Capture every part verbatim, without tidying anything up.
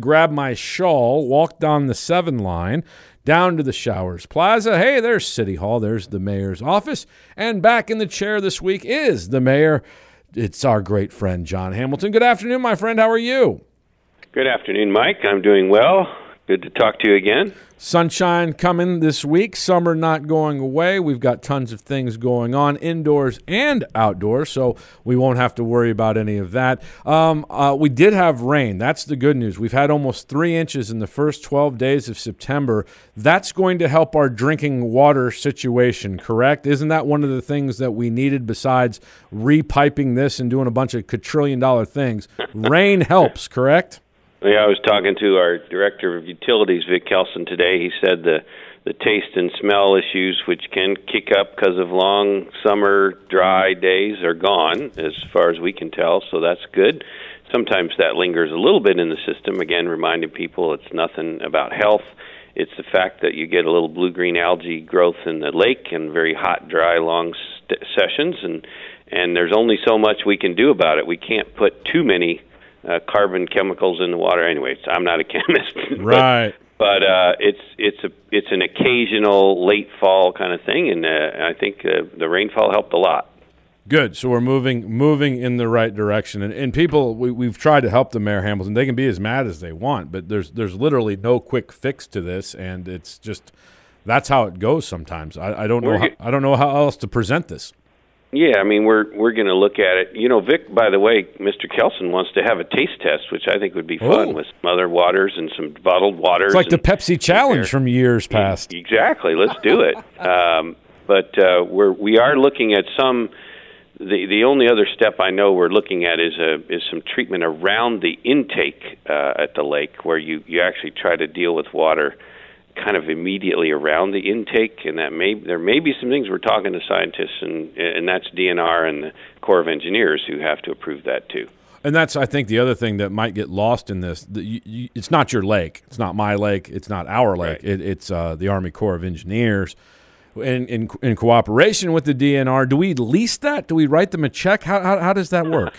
grab my shawl, walk down the seven line, down to the Showers Plaza. Hey, there's City Hall. There's the mayor's office. And back in the chair this week is the mayor. It's our great friend, John Hamilton. Good afternoon, my friend. How are you? Good afternoon, Mike. I'm doing well. Good to talk to you again. Sunshine coming this week. Summer not going away. We've got tons of things going on indoors and outdoors, so we won't have to worry about any of that. Um, uh, we did have rain. That's the good news. We've had almost three inches in the first twelve days of September. That's going to help our drinking water situation, correct? Isn't that one of the things that we needed besides repiping this and doing a bunch of quadrillion dollar things? Rain helps, correct? Yeah, I was talking to our director of utilities, Vic Kelson, today. He said the the taste and smell issues, which can kick up because of long summer dry days, are gone as far as we can tell. So that's good. Sometimes that lingers a little bit in the system. Again, reminding people it's nothing about health. It's the fact that you get a little blue-green algae growth in the lake and very hot, dry, long st- sessions, and and there's only so much we can do about it. We can't put too many Uh, carbon chemicals in the water. Anyways, I'm not a chemist, right? But, but uh, it's it's a it's an occasional late fall kind of thing, and uh, I think uh, the rainfall helped a lot. Good. So we're moving moving in the right direction, and and people we we've tried to help the Mayor Hamilton. They can be as mad as they want, but there's there's literally no quick fix to this, and it's just that's how it goes sometimes. I, I don't know how, I don't know how else to present this. Yeah, I mean, we're we're going to look at it. You know, Vic, by the way, Mister Kelson wants to have a taste test, which I think would be fun, oh. with some other waters and some bottled waters. It's like the Pepsi Challenge from years past. Exactly. Let's do it. um, but uh, we're we are looking at some. The the only other step I know we're looking at is a is some treatment around the intake uh, at the lake, where you, you actually try to deal with water kind of immediately around the intake, and that may there may be some things we're talking to scientists, and and that's D N R and the Corps of Engineers who have to approve that too. And that's, I think, the other thing that might get lost in this. The, you, you, it's not your lake. It's not my lake. It's not our lake. Right. It, it's uh, the Army Corps of Engineers. In, in in cooperation with the D N R, do we lease that? Do we write them a check? How how, how does that work?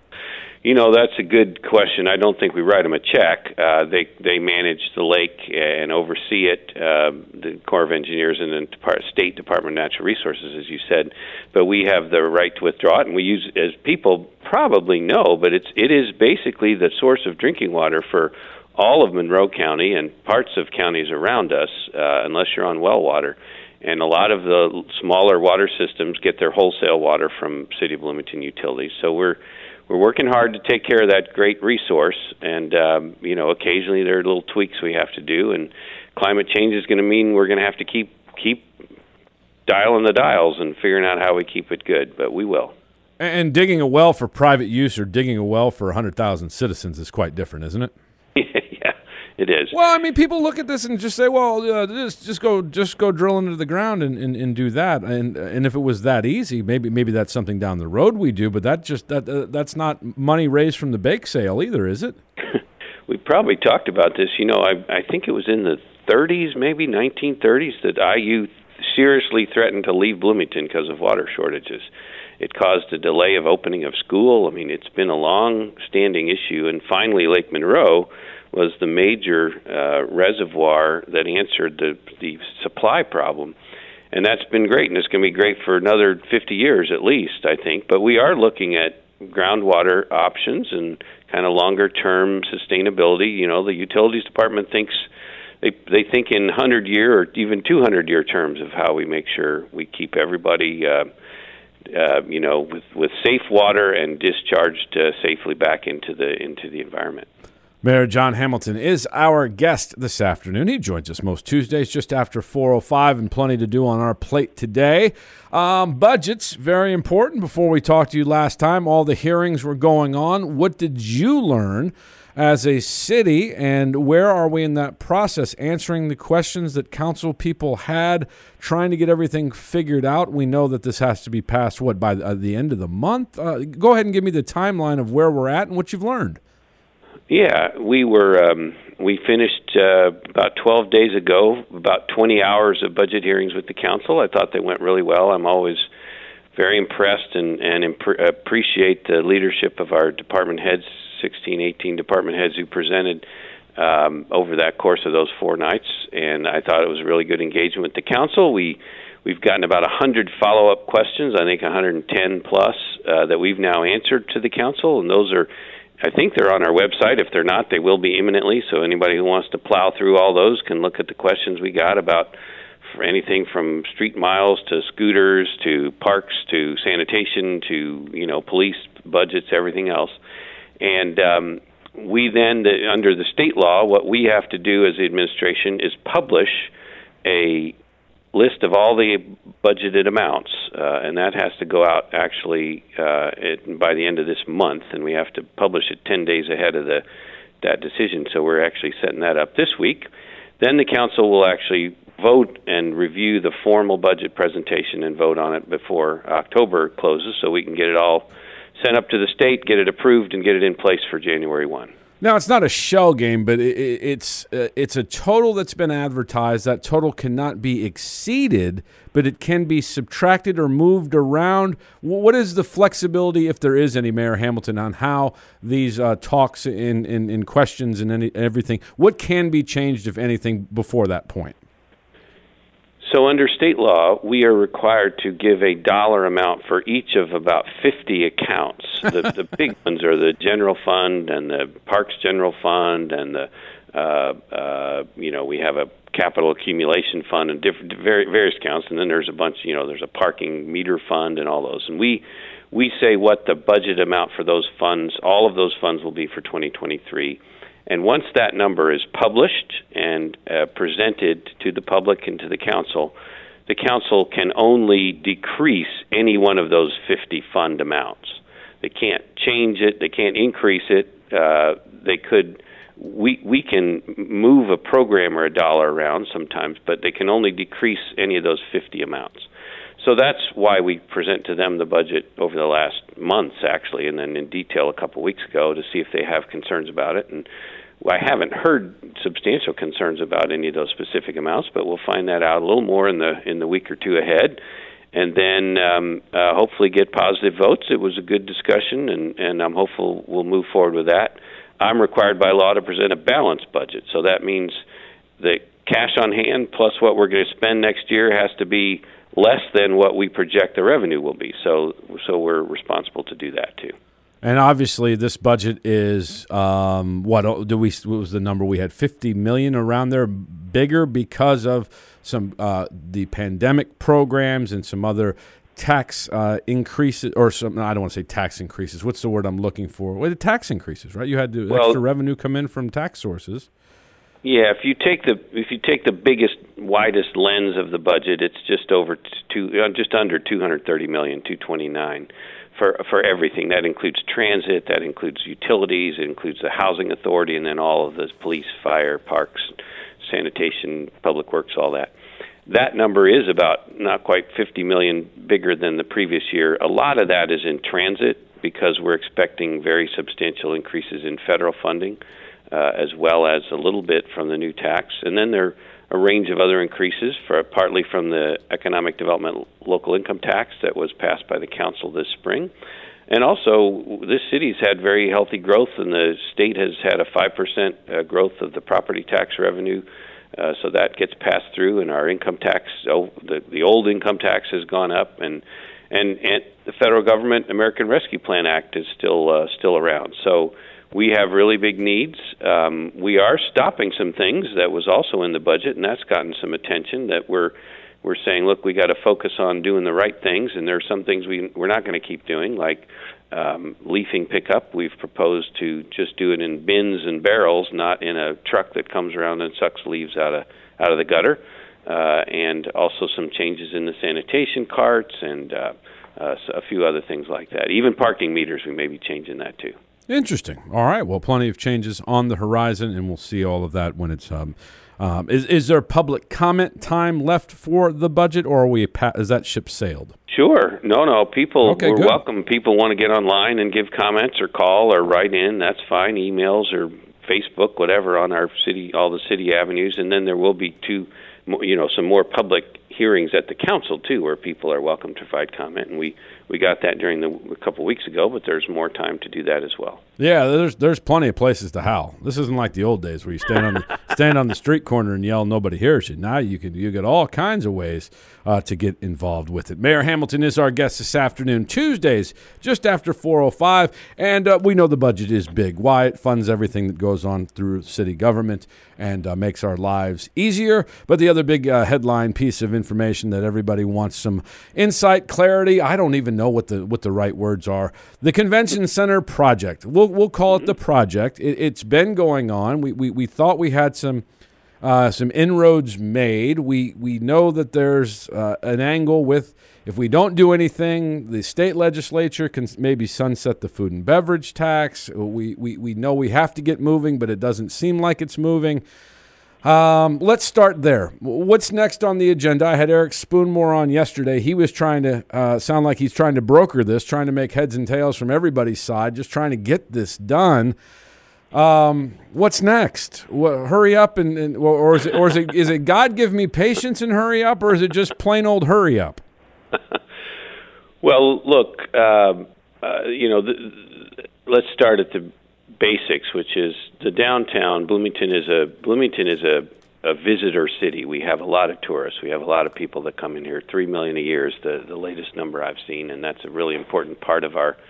You know, that's a good question. I don't think we write them a check. Uh, they they manage the lake and oversee it, uh, the Corps of Engineers and the Depart- State Department of Natural Resources, as you said. But we have the right to withdraw it, and we use, as people probably know, but it's it is basically the source of drinking water for all of Monroe County and parts of counties around us, uh, unless you're on well water. And a lot of the smaller water systems get their wholesale water from City of Bloomington Utilities. So we're We're working hard to take care of that great resource, and um, you know, occasionally there are little tweaks we have to do, and climate change is going to mean we're going to have to keep keep dialing the dials and figuring out how we keep it good, but we will. And digging a well for private use or digging a well for one hundred thousand citizens is quite different, isn't it? Yeah, it is. Well, I mean, people look at this and just say, well, uh, just, just go just go drill into the ground and, and, and do that. And and if it was that easy, maybe maybe that's something down the road we do, but that just that uh, that's not money raised from the bake sale either, is it? We probably talked about this. You know, I I think it was in the thirties, maybe nineteen thirties, that I U seriously threatened to leave Bloomington because of water shortages. It caused a delay of opening of school. I mean, it's been a long-standing issue, and finally Lake Monroe was the major uh, reservoir that answered the, the supply problem. And that's been great, and it's going to be great for another fifty years at least, I think. But we are looking at groundwater options and kind of longer-term sustainability. You know, the utilities department thinks they they think in one hundred-year or even two hundred-year terms of how we make sure we keep everybody uh, Uh, you know, with, with safe water and discharged uh, safely back into the into the environment. Mayor John Hamilton is our guest this afternoon. He joins us most Tuesdays just after four oh five, and plenty to do on our plate today. Um, budgets, very important. Before we talked to you last time, all the hearings were going on. What did you learn as a city, and where are we in that process, answering the questions that council people had, trying to get everything figured out? We know that this has to be passed, what, by the end of the month? Uh, go ahead and give me the timeline of where we're at and what you've learned. Yeah, we were um, we finished uh, about twelve days ago, about twenty hours of budget hearings with the council. I thought they went really well. I'm always very impressed and, and imp- appreciate the leadership of our department heads, sixteen, eighteen department heads who presented. um, over that course of those four nights, and I thought it was really good engagement with the council. We we've gotten about a hundred follow-up questions, I think one hundred ten plus, uh, that we've now answered to the council, and those are, I think they're on our website. If they're not, they will be imminently. So anybody who wants to plow through all those can look at the questions we got about for anything from street miles to scooters to parks to sanitation to, you know, police budgets, everything else. And um, we then, the, under the state law, what we have to do as the administration is publish a list of all the budgeted amounts, uh, and that has to go out actually uh, it, by the end of this month, and we have to publish it ten days ahead of the that decision. So we're actually setting that up this week. Then the council will actually vote and review the formal budget presentation and vote on it before October closes, so we can get it all sent up to the state, get it approved, and get it in place for January first. Now, it's not a shell game, but it, it's uh, it's a total that's been advertised. That total cannot be exceeded, but it can be subtracted or moved around. What is the flexibility, if there is any, Mayor Hamilton, on how these uh, talks in, in, in questions and any, everything, what can be changed, if anything, before that point? So under state law, we are required to give a dollar amount for each of about fifty accounts. The, the big ones are the general fund and the Parks General Fund, and the uh, uh, you know we have a capital accumulation fund and different various accounts. And then there's a bunch. You know, there's a parking meter fund and all those. And we we say what the budget amount for those funds, all of those funds, will be for twenty twenty-three. And once that number is published and uh, presented to the public and to the council, the council can only decrease any one of those fifty fund amounts. They can't change it. They can't increase it. Uh, they could. We we can move a program or a dollar around sometimes, but they can only decrease any of those fifty amounts. So that's why we present to them the budget over the last months, actually, and then in detail a couple weeks ago to see if they have concerns about it. And I haven't heard substantial concerns about any of those specific amounts, but we'll find that out a little more in the in the week or two ahead, and then um, uh, hopefully get positive votes. It was a good discussion, and, and I'm hopeful we'll move forward with that. I'm required by law to present a balanced budget, so that means the cash on hand plus what we're going to spend next year has to be less than what we project the revenue will be. So, so we're responsible to do that too. And obviously, this budget is um, what do we? What was the number we had? Fifty million around there, bigger because of some uh, the pandemic programs and some other tax uh, increases, or some. No, I don't want to say tax increases. What's the word I'm looking for? Well, the tax increases, right? You had to, well, extra revenue come in from tax sources. Yeah, if you take the if you take the biggest, widest lens of the budget, it's just over two, uh, just under two hundred thirty million, two twenty-nine. For for everything. That includes transit, that includes utilities, it includes the housing authority, and then all of the police, fire, parks, sanitation, public works, all that. That number is about not quite fifty million bigger than the previous year. A lot of that is in transit because we're expecting very substantial increases in federal funding, uh, as well as a little bit from the new tax. And then there a range of other increases, for partly from the economic development local income tax that was passed by the council this spring. And also, this city's had very healthy growth, and the state has had a five percent uh, growth of the property tax revenue, uh, so that gets passed through, and our income tax, oh, the, the old income tax has gone up, and, and, and the federal government American Rescue Plan Act is still uh, still around. So we have really big needs. Um, we are stopping some things that was also in the budget, and that's gotten some attention. That we're we're saying, look, we got to focus on doing the right things, and there are some things we we're not going to keep doing, like um, leafing pickup. We've proposed to just do it in bins and barrels, not in a truck that comes around and sucks leaves out of out of the gutter. Uh, and also some changes in the sanitation carts and uh, uh, a few other things like that. Even parking meters, we may be changing that too. Interesting. All right. Well, plenty of changes on the horizon, and we'll see all of that when it's. Um, um, is is there public comment time left for the budget, or are we? Is that ship sailed? Sure. No, no. People, okay, we're good. welcome. People want to get online and give comments or call or write in. That's fine. Emails or Facebook, whatever, on our city, all the city avenues, and then there will be two, you know, some more public hearings at the council too, where people are welcome to provide comment, and we, we got that during the a couple weeks ago, but there's more time to do that as well. Yeah, there's there's plenty of places to howl. This isn't like the old days where you stand on the stand on the street corner and yell, nobody hears you. Now you can you get all kinds of ways uh, to get involved with it. Mayor Hamilton is our guest this afternoon, Tuesdays, just after four oh five, and uh, we know the budget is big. Why it funds everything that goes on through city government and uh, makes our lives easier. But the other big uh, headline piece of information that everybody wants some insight, clarity. I don't even know what the what the right words are. The Convention Center project. We'll we'll call it the project. It, it's been going on. We we we thought we had some uh, some inroads made. We we know that there's uh, an angle with if we don't do anything, the state legislature can maybe sunset the food and beverage tax. We we we know we have to get moving, but it doesn't seem like it's moving. Um, let's start there. What's next on the agenda? I had Eric Spoonmore on yesterday. He was trying to uh, sound like he's trying to broker this, trying to make heads and tails from everybody's side, just trying to get this done. Um, what's next? Well, hurry up, and, and or is it or is it is it God give me patience and hurry up, or is it just plain old hurry up? Well, look, um, uh, you know, the, the, let's start at the basics, which is the downtown. Bloomington is a Bloomington is a, a visitor city. We have a lot of tourists. We have a lot of people that come in here. Three million a year is the, the latest number I've seen, and that's a really important part of our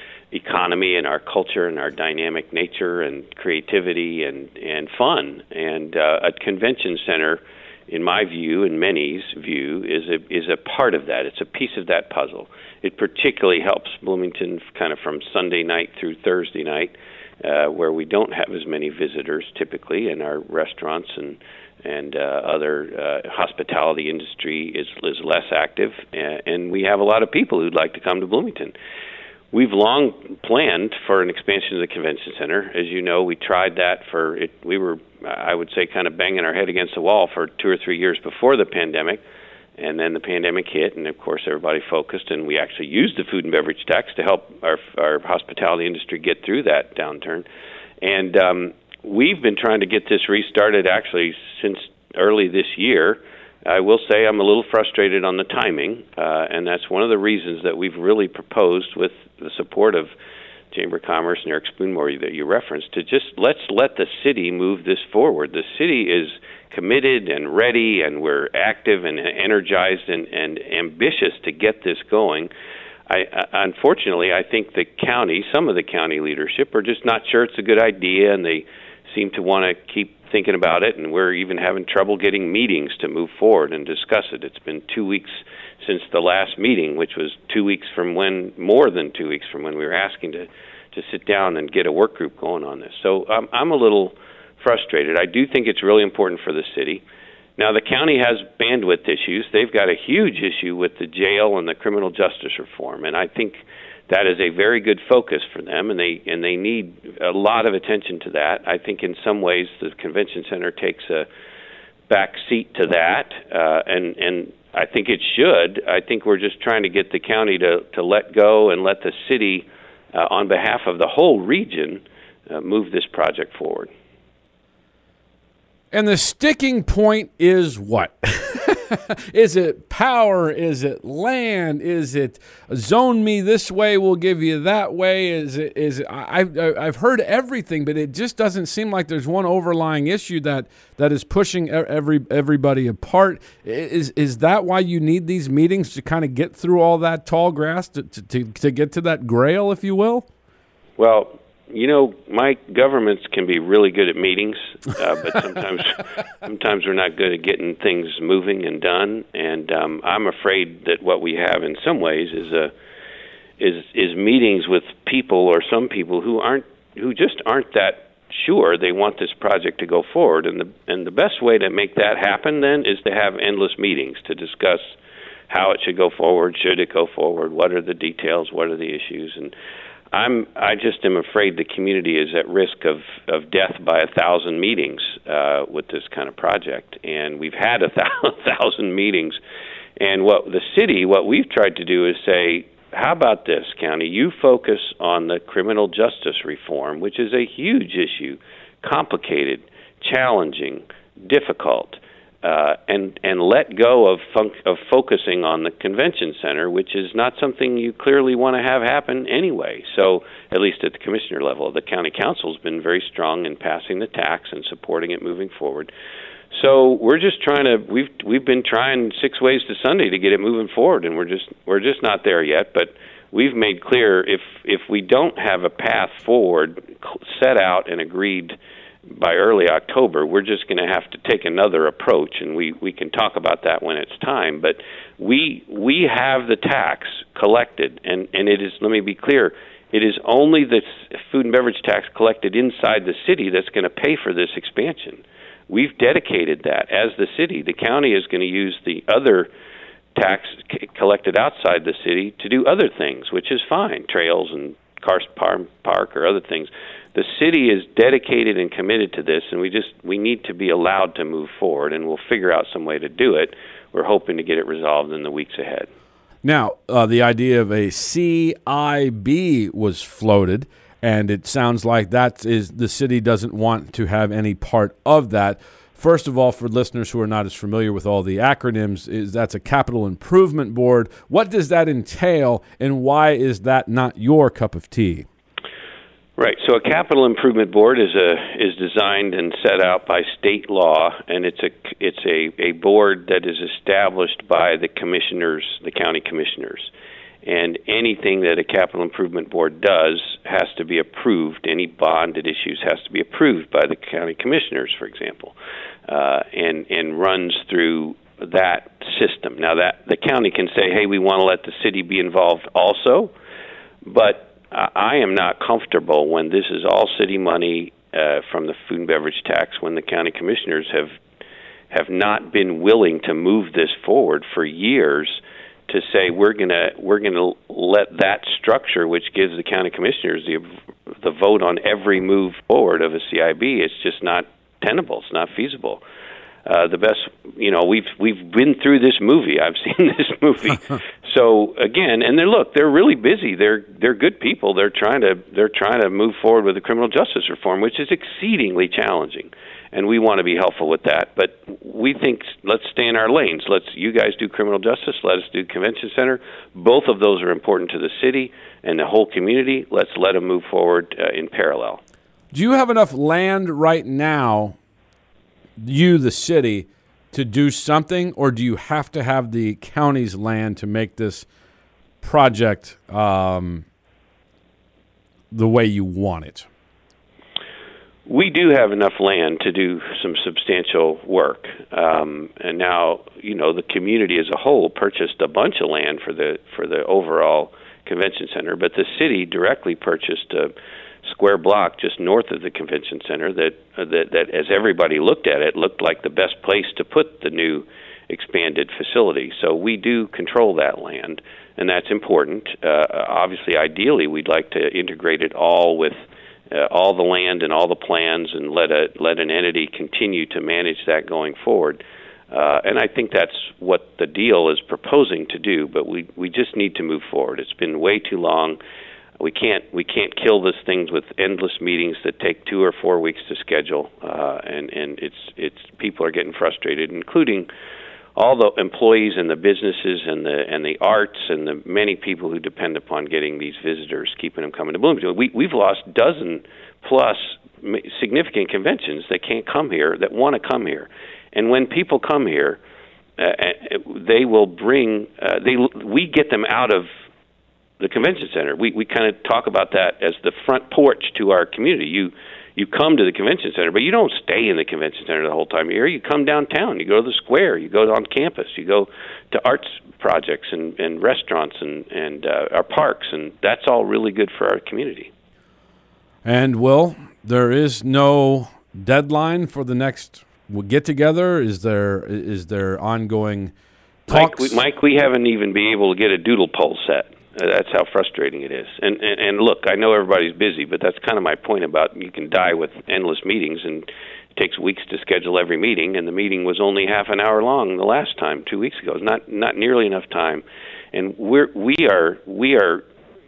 economy and our culture and our dynamic nature and creativity and, and fun. And uh, a convention center, in my view and many's view, is a is a part of that. It's a piece of that puzzle. It particularly helps Bloomington kind of from Sunday night through Thursday night, Uh, where we don't have as many visitors typically, and our restaurants and and uh, other uh, hospitality industry is is less active, and, and we have a lot of people who'd like to come to Bloomington. We've long planned for an expansion of the convention center. As you know, we tried that for it. We were, I would say, kind of banging our head against the wall for two or three years before the pandemic. And then the pandemic hit, and of course everybody focused, and we actually used the food and beverage tax to help our our hospitality industry get through that downturn. And um, we've been trying to get this restarted actually since early this year. I will say I'm a little frustrated on the timing, uh, and that's one of the reasons that we've really proposed, with the support of Chamber of Commerce and Eric Spoonmore that you referenced, to just let's let the city move this forward. The city is committed and ready, and we're active and energized and, and ambitious to get this going. I, uh, unfortunately, I think the county, some of the county leadership, are just not sure it's a good idea, and they seem to want to keep thinking about it, and we're even having trouble getting meetings to move forward and discuss it. It's been two weeks since the last meeting, which was two weeks from when, more than two weeks from when we were asking to, to sit down and get a work group going on this. So um, I'm a little frustrated. I do think it's really important for the city. Now, the county has bandwidth issues. They've got a huge issue with the jail and the criminal justice reform, and I think that is a very good focus for them, and they and they need a lot of attention to that. I think in some ways the convention center takes a back seat to that, uh, and and I think it should. I think we're just trying to get the county to, to let go and let the city, uh, on behalf of the whole region, uh, move this project forward. And the sticking point is what? Is it power? Is it land? Is it zone me this way, we'll give you that way? Is it? Is it, I've I've heard everything, but it just doesn't seem like there's one overlying issue that, that is pushing every everybody apart. Is is that why you need these meetings, to kind of get through all that tall grass to to, to get to that grail, if you will? Well, you know, my governments can be really good at meetings, uh, but sometimes sometimes we're not good at getting things moving and done. And um, I'm afraid that what we have, in some ways, is a is is meetings with people, or some people who aren't who just aren't that sure they want this project to go forward. And the and the best way to make that happen then is to have endless meetings to discuss how it should go forward, should it go forward, what are the details, what are the issues, and I'm. I just am afraid the community is at risk of, of death by a thousand meetings uh, with this kind of project, and we've had a thousand meetings. And what the city, what we've tried to do is say, how about this, county? You focus on the criminal justice reform, which is a huge issue, complicated, challenging, difficult. uh, and and let go of fun- of focusing on the convention center, which is not something you clearly want to have happen anyway. So at least at the commissioner level, the county council's been very strong in passing the tax and supporting it moving forward. So we're just trying to we've we've been trying six ways to Sunday to get it moving forward, and we're just we're just not there yet. But we've made clear if if we don't have a path forward set out and agreed by early October, we're just going to have to take another approach, and we, we can talk about that when it's time. But we we have the tax collected, and, and it is, let me be clear, it is only the food and beverage tax collected inside the city that's going to pay for this expansion. We've dedicated that. As the city, the county is going to use the other tax c- collected outside the city to do other things, which is fine, trails and cars park or other things. The city is dedicated and committed to this, and we just we need to be allowed to move forward, and we'll figure out some way to do it. We're hoping to get it resolved in the weeks ahead. Now, uh, the idea of a C I B was floated, and it sounds like that is the city doesn't want to have any part of that. First of all, for listeners who are not as familiar with all the acronyms, is that's a capital improvement board. What does that entail, and why is that not your cup of tea? Right. So a capital improvement board is a is designed and set out by state law, and it's a it's a, a board that is established by the commissioners, the county commissioners. And anything that a capital improvement board does has to be approved. Any bond it issues has to be approved by the county commissioners, for example, uh, and and runs through that system. Now that the county can say, hey, we want to let the city be involved also, but I am not comfortable when this is all city money uh, from the food and beverage tax, when the county commissioners have have not been willing to move this forward for years, to say we're gonna we're gonna let that structure, which gives the county commissioners the the vote on every move forward of a C I B. It's just not tenable. It's not feasible. Uh, the best, you know, we've we've been through this movie. I've seen this movie. So again, and they look, they're really busy. They're they're good people. They're trying to they're trying to move forward with the criminal justice reform, which is exceedingly challenging, and we want to be helpful with that. But we think let's stay in our lanes. Let's you guys do criminal justice. Let us do convention center. Both of those are important to the city and the whole community. Let's let them move forward uh, in parallel. Do you have enough land right now, you, the city, to do something, or do you have to have the county's land to make this project um, the way you want it? We do have enough land to do some substantial work. Um, and now, you know, the community as a whole purchased a bunch of land for the for the overall convention center, but the city directly purchased a square block just north of the convention center that, uh, that that as everybody looked at it, looked like the best place to put the new expanded facility. So we do control that land, and that's important. Uh, obviously, ideally, we'd like to integrate it all with uh, all the land and all the plans, and let a let an entity continue to manage that going forward. Uh, and I think that's what the deal is proposing to do. But we we just need to move forward. It's been way too long. We can't we can't kill these things with endless meetings that take two or four weeks to schedule, uh, and and it's it's people are getting frustrated, including all the employees and the businesses and the and the arts and the many people who depend upon getting these visitors, keeping them coming to Bloomington. We we've lost dozen plus significant conventions that can't come here, that want to come here, and when people come here, uh, they will bring uh, they we get them out of the convention center. We we kind of talk about that as the front porch to our community. You you come to the convention center, but you don't stay in the convention center the whole time you're here. You come downtown. You go to the square. You go on campus. You go to arts projects and, and restaurants and and uh, our parks, and that's all really good for our community. And Will, there is no deadline for the next get together. Is there is there ongoing talks? Mike, we, Mike, we haven't even been able to get a doodle poll set. That's how frustrating it is. And, and and look, I know everybody's busy, but that's kind of my point about you can die with endless meetings, and it takes weeks to schedule every meeting, and the meeting was only half an hour long the last time, two weeks ago. It's not not nearly enough time. And we're we are we are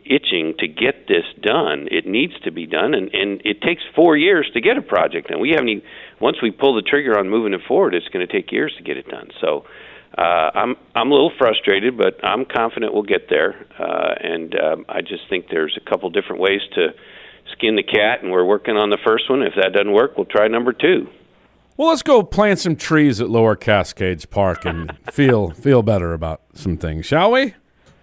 itching to get this done. It needs to be done, and, and it takes four years to get a project done. We haven't even, once we pull the trigger on moving it forward, it's going to take years to get it done. So uh, I'm I'm a little frustrated, but I'm confident we'll get there. Uh, and um, I just think there's a couple different ways to skin the cat, and we're working on the first one. If that doesn't work, we'll try number two. Well, let's go plant some trees at Lower Cascades Park and feel feel better about some things, shall we?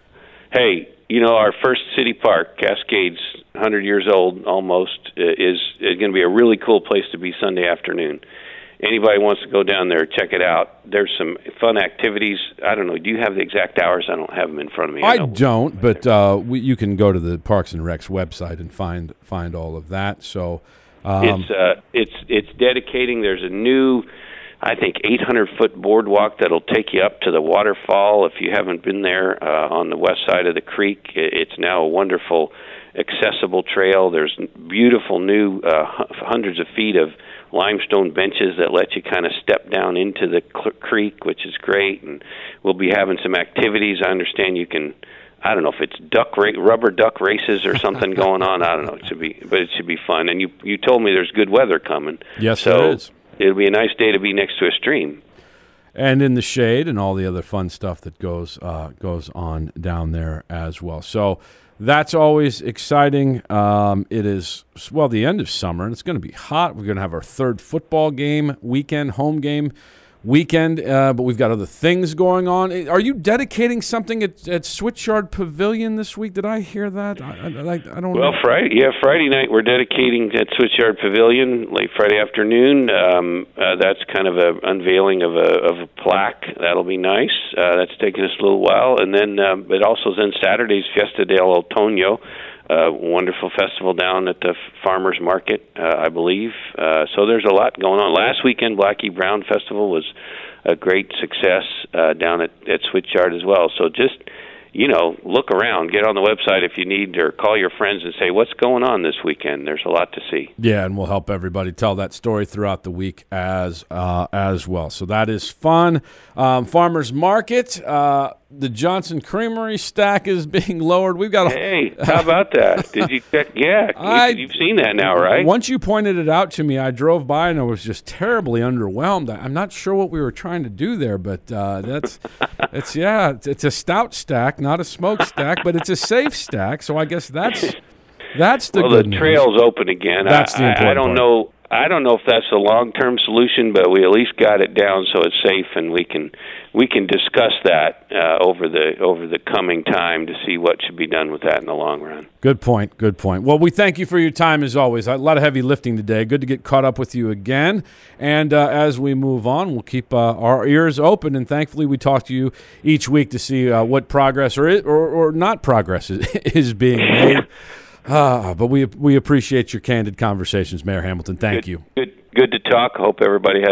Hey, you know, our first city park, Cascades, one hundred years old almost, is, is going to be a really cool place to be Sunday afternoon. Anybody wants to go down there, check it out. There's some fun activities. I don't know. Do you have the exact hours? I don't have them in front of me. I, I don't, but uh, we, you can go to the Parks and Rec's website and find find all of that. So um, it's uh, it's it's dedicating. There's a new, I think, eight hundred foot boardwalk that'll take you up to the waterfall. If you haven't been there uh, on the west side of the creek, it's now a wonderful, accessible trail. There's beautiful new uh, hundreds of feet of limestone benches that let you kind of step down into the cl- creek, which is great. And we'll be having some activities. I understand you can, I don't know if it's duck ra- rubber duck races or something going on. I don't know. It should be, but it should be fun. And you you told me there's good weather coming. Yes, so there is. It'll be a nice day to be next to a stream. And in the shade and all the other fun stuff that goes uh, goes on down there as well. So that's always exciting. Um, it is, well, the end of summer, and it's going to be hot. We're going to have our third football game weekend, home game weekend, uh, but we've got other things going on. Are you dedicating something at, at Switchyard Pavilion this week? Did I hear that? I, I, I don't well, know. Friday, yeah, Friday night we're dedicating at Switchyard Pavilion, late Friday afternoon. Um, uh, that's kind of a unveiling of a of a plaque. That'll be nice. Uh, that's taken us a little while. And then, um, but also then Saturday's Fiesta del Otoño, a wonderful festival down at the Farmers Market, uh, I believe. Uh, so there's a lot going on. Last weekend, Blackie Brown Festival was a great success uh, down at, at Switchyard as well. So just, you know, look around, get on the website if you need, or call your friends and say, what's going on this weekend? There's a lot to see. Yeah, and we'll help everybody tell that story throughout the week as uh, as well. So that is fun. Um, Farmers Market, uh, the Johnson Creamery stack is being lowered. We've got. A, hey, how about that? Did you check? Yeah, I, you've seen that now, right? Once you pointed it out to me, I drove by and I was just terribly underwhelmed. I'm not sure what we were trying to do there, but uh, that's it's yeah, it's, it's a stout stack, not a smokestack, but it's a safe stack. So I guess that's that's the well, good the news. trail's open again. That's I, the important I, I don't part. know. I don't know if that's a long-term solution, but we at least got it down so it's safe, and we can we can discuss that uh, over the over the coming time to see what should be done with that in the long run. Good point. Good point. Well, we thank you for your time as always. A lot of heavy lifting today. Good to get caught up with you again. And uh, as we move on, we'll keep uh, our ears open, and thankfully we talk to you each week to see uh, what progress or, or or not progress is, is being made. Uh, but we we appreciate your candid conversations, Mayor Hamilton. Thank good, you. Good, good to talk. Hope everybody has